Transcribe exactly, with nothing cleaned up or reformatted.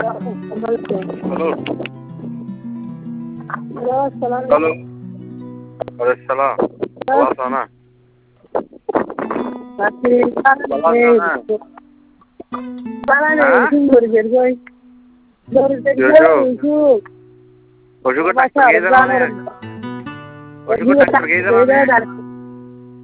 Halo. Halo, assalamualaikum. Halo. Waalaikumsalam. Salah sana. Masih Salah sana. salah nih, Hah? itu baru jadi boy. Baru jadi Yo, boy yo. itu. Ojo ko Baca tak pergi Al-Quran. jalan ya. Ojo ko Ojo tak tak pergi jalan ya. beda dari